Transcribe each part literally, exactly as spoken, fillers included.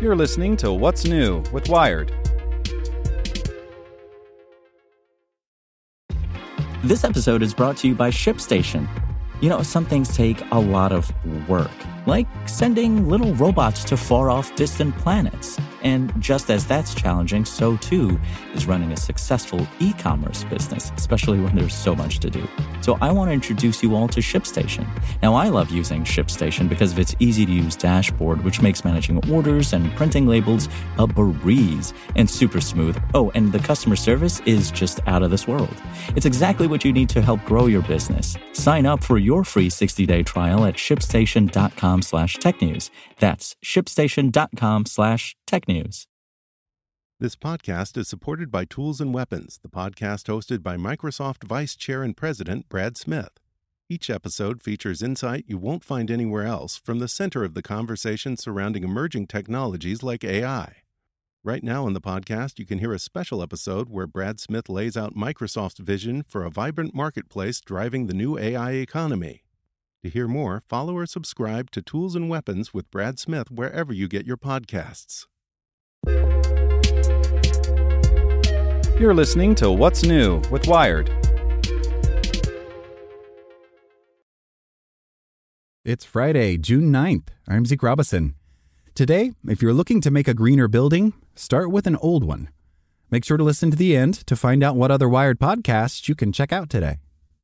You're listening to What's New with Wired. This episode is brought to you by ShipStation. You know, some things take a lot of work, like sending little robots to far-off distant planets. And just as that's challenging, so too is running a successful e-commerce business, especially when there's so much to do. So I want to introduce you all to ShipStation. Now, I love using ShipStation because of its easy-to-use dashboard, which makes managing orders and printing labels a breeze and super smooth. Oh, and the customer service is just out of this world. It's exactly what you need to help grow your business. Sign up for your free sixty-day trial at shipstation.com slash technews. That's shipstation.com slash technews. This podcast is supported by Tools and Weapons, the podcast hosted by Microsoft Vice Chair and President Brad Smith. Each episode features insight you won't find anywhere else from the center of the conversation surrounding emerging technologies like A I. Right now in the podcast, you can hear a special episode where Brad Smith lays out Microsoft's vision for a vibrant marketplace driving the new A I economy. To hear more, follow or subscribe to Tools and Weapons with Brad Smith wherever you get your podcasts. You're listening to What's New with Wired. It's Friday, June ninth. I'm Zeke Robison. Today, if you're looking to make a greener building, start with an old one. Make sure to listen to the end to find out what other Wired podcasts you can check out today.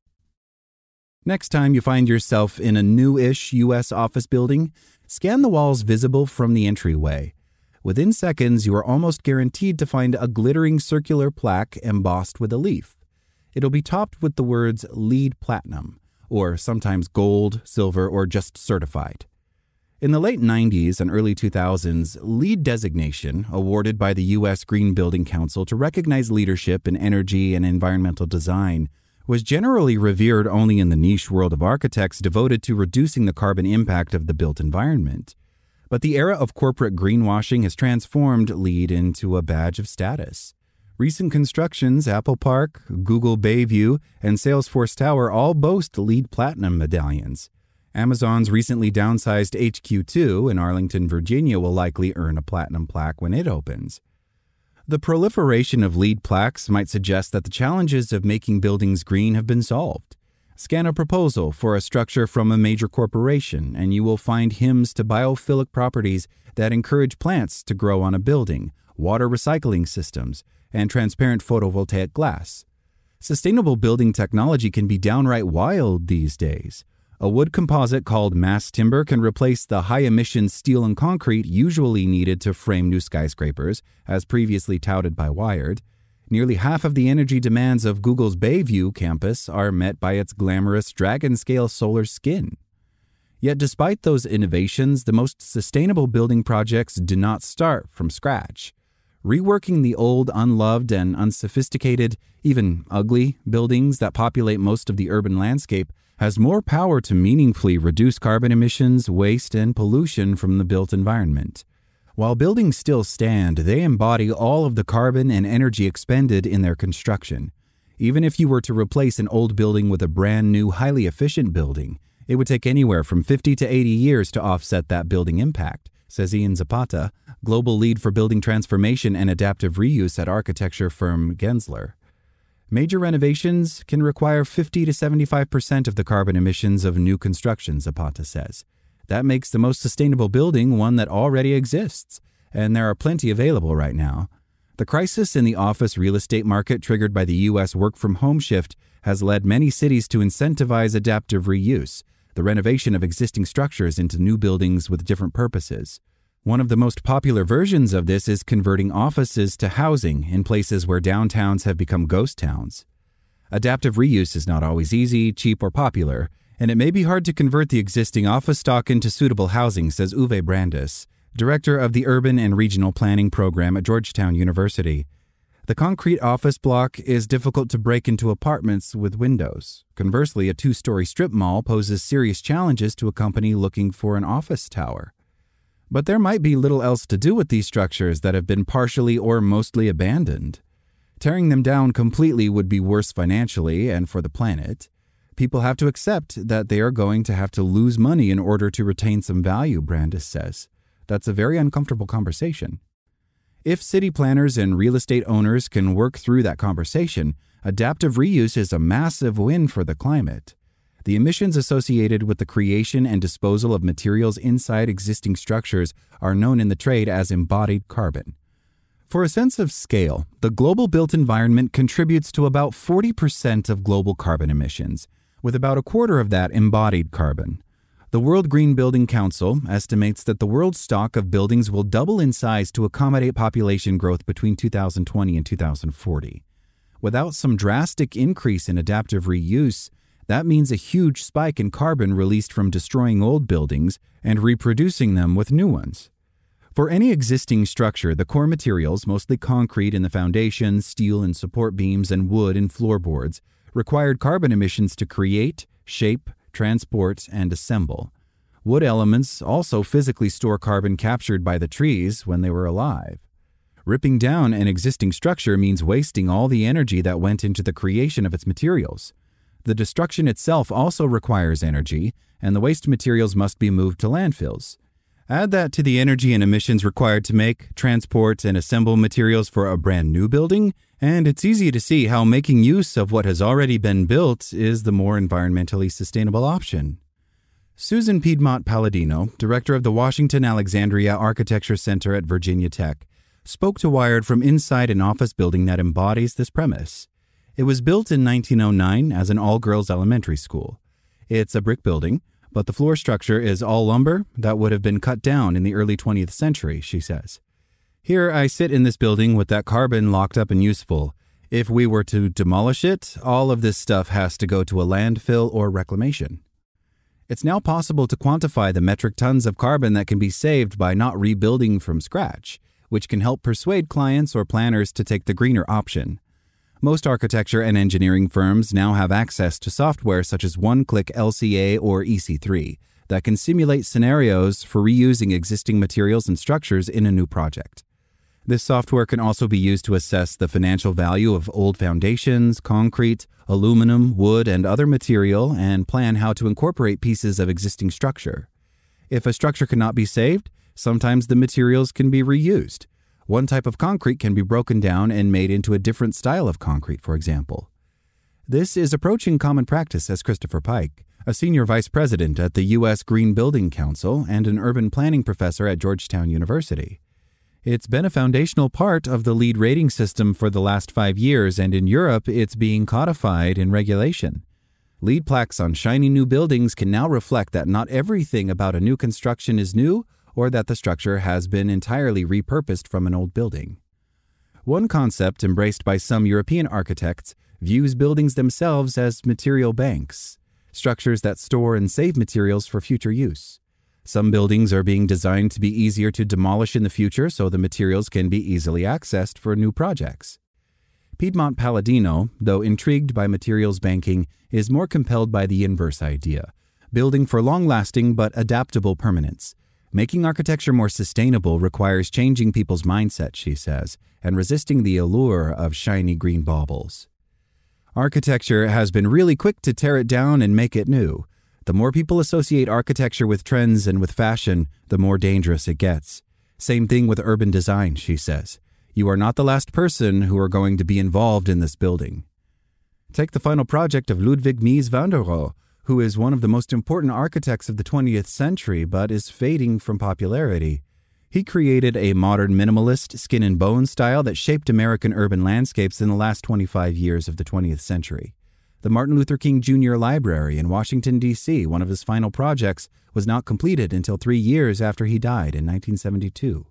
Next time you find yourself in a new-ish U S office building, scan the walls visible from the entryway. Within seconds, you are almost guaranteed to find a glittering circular plaque embossed with a leaf. It'll be topped with the words LEED Platinum, or sometimes gold, silver, or just certified. In the late nineties and early two thousands, LEED designation, awarded by the U S Green Building Council to recognize leadership in energy and environmental design, was generally revered only in the niche world of architects devoted to reducing the carbon impact of the built environment. But the era of corporate greenwashing has transformed LEED into a badge of status. Recent constructions, Apple Park, Google Bayview, and Salesforce Tower all boast LEED Platinum medallions. Amazon's recently downsized H Q two in Arlington, Virginia will likely earn a platinum plaque when it opens. The proliferation of LEED plaques might suggest that the challenges of making buildings green have been solved. Scan a proposal for a structure from a major corporation, and you will find hymns to biophilic properties that encourage plants to grow on a building, water recycling systems, and transparent photovoltaic glass. Sustainable building technology can be downright wild these days. A wood composite called mass timber can replace the high-emission steel and concrete usually needed to frame new skyscrapers, as previously touted by Wired. Nearly half of the energy demands of Google's Bayview campus are met by its glamorous dragon-scale solar skin. Yet despite those innovations, the most sustainable building projects do not start from scratch. Reworking the old, unloved, and unsophisticated, even ugly, buildings that populate most of the urban landscape has more power to meaningfully reduce carbon emissions, waste, and pollution from the built environment. While buildings still stand, they embody all of the carbon and energy expended in their construction. Even if you were to replace an old building with a brand new, highly efficient building, it would take anywhere from fifty to eighty years to offset that building impact, says Ian Zapata, global lead for building transformation and adaptive reuse at architecture firm Gensler. Major renovations can require fifty to seventy-five percent of the carbon emissions of new construction, Zapata says. That makes the most sustainable building one that already exists, and there are plenty available right now. The crisis in the office real estate market triggered by the U S work-from-home shift has led many cities to incentivize adaptive reuse, the renovation of existing structures into new buildings with different purposes. One of the most popular versions of this is converting offices to housing in places where downtowns have become ghost towns. Adaptive reuse is not always easy, cheap, or popular, and it may be hard to convert the existing office stock into suitable housing, says Uwe Brandis, director of the Urban and Regional Planning Program at Georgetown University. The concrete office block is difficult to break into apartments with windows. Conversely, a two-story strip mall poses serious challenges to a company looking for an office tower. But there might be little else to do with these structures that have been partially or mostly abandoned. Tearing them down completely would be worse financially and for the planet. People have to accept that they are going to have to lose money in order to retain some value, Brandis says. that's a very uncomfortable conversation. If city planners and real estate owners can work through that conversation, adaptive reuse is a massive win for the climate. The emissions associated with the creation and disposal of materials inside existing structures are known in the trade as embodied carbon. For a sense of scale, the global built environment contributes to about forty percent of global carbon emissions, with about a quarter of that embodied carbon. The World Green Building Council estimates that the world's stock of buildings will double in size to accommodate population growth between two thousand twenty and two thousand forty. Without some drastic increase in adaptive reuse, that means a huge spike in carbon released from destroying old buildings and reproducing them with new ones. For any existing structure, the core materials, mostly concrete in the foundation, steel in support beams, and wood in floorboards, required carbon emissions to create, shape, transport, and assemble. Wood elements also physically store carbon captured by the trees when they were alive. Ripping down an existing structure means wasting all the energy that went into the creation of its materials. The destruction itself also requires energy, and the waste materials must be moved to landfills. Add that to the energy and emissions required to make, transport, and assemble materials for a brand new building, and it's easy to see how making use of what has already been built is the more environmentally sustainable option. Susan Piedmont Palladino, director of the Washington Alexandria Architecture Center at Virginia Tech, spoke to Wired from inside an office building that embodies this premise. It was built in nineteen oh nine as an all-girls elementary school. It's a brick building, but the floor structure is all lumber that would have been cut down in the early twentieth century, she says. Here I sit in this building with that carbon locked up and useful. If we were to demolish it, all of this stuff has to go to a landfill or reclamation. It's now possible to quantify the metric tons of carbon that can be saved by not rebuilding from scratch, which can help persuade clients or planners to take the greener option. Most architecture and engineering firms now have access to software such as One-Click L C A or E C three that can simulate scenarios for reusing existing materials and structures in a new project. This software can also be used to assess the financial value of old foundations, concrete, aluminum, wood, and other material and plan how to incorporate pieces of existing structure. If a structure cannot be saved, sometimes the materials can be reused. One type of concrete can be broken down and made into a different style of concrete, for example. This is approaching common practice, says Christopher Pike, a senior vice president at the U S Green Building Council and an urban planning professor at Georgetown University. It's been a foundational part of the LEED rating system for the last five years, and in Europe, it's being codified in regulation. LEED plaques on shiny new buildings can now reflect that not everything about a new construction is new, or that the structure has been entirely repurposed from an old building. One concept embraced by some European architects views buildings themselves as material banks, structures that store and save materials for future use. Some buildings are being designed to be easier to demolish in the future so the materials can be easily accessed for new projects. Piedmont Palladino, though intrigued by materials banking, is more compelled by the inverse idea, building for long-lasting but adaptable permanence. Making architecture more sustainable requires changing people's mindset, she says, and resisting the allure of shiny green baubles. Architecture has been really quick to tear it down and make it new. The more people associate architecture with trends and with fashion, the more dangerous it gets. Same thing with urban design, she says. You are not the last person who are going to be involved in this building. Take the final project of Ludwig Mies van der Rohe, who is one of the most important architects of the twentieth century but is fading from popularity. He created a modern minimalist, skin and bone style that shaped American urban landscapes in the last twenty-five years of the twentieth century. The Martin Luther King Junior Library in Washington, D C, one of his final projects, was not completed until three years after he died in nineteen seventy-two.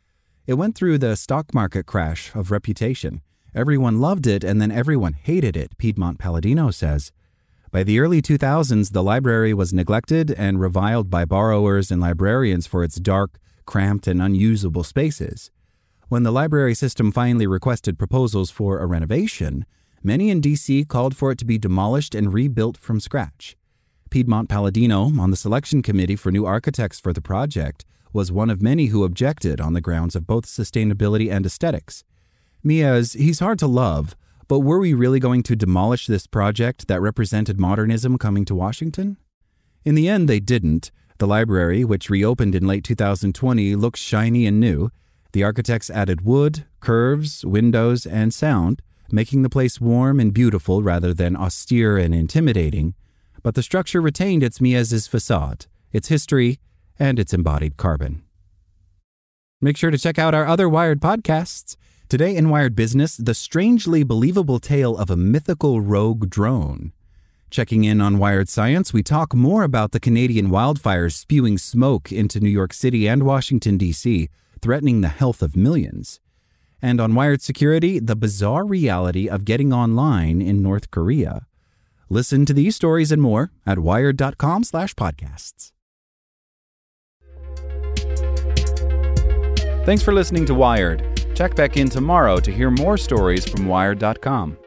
It went through the stock market crash of reputation. Everyone loved it and then everyone hated it, Piedmont Palladino says. By the early two thousands, the library was neglected and reviled by borrowers and librarians for its dark, cramped, and unusable spaces. When the library system finally requested proposals for a renovation, many in D C called for it to be demolished and rebuilt from scratch. Piedmont Palladino, on the selection committee for new architects for the project, was one of many who objected on the grounds of both sustainability and aesthetics. Mies, he's hard to love, but were we really going to demolish this project that represented modernism coming to Washington? In the end, they didn't. The The library, which reopened in late two thousand twenty, looks shiny and new. The architects added wood, curves, windows, and sound, making the place warm and beautiful rather than austere and intimidating. But the structure retained its Mies's facade, its history, and its embodied carbon. Make sure to check out our other Wired podcasts. Today in Wired Business, the strangely believable tale of a mythical rogue drone. Checking in on Wired Science, we talk more about the Canadian wildfires spewing smoke into New York City and Washington, D C, threatening the health of millions. And on Wired Security, the bizarre reality of getting online in North Korea. Listen to these stories and more at wired.com slash podcasts. Thanks for listening to Wired. Check back in tomorrow to hear more stories from wired dot com.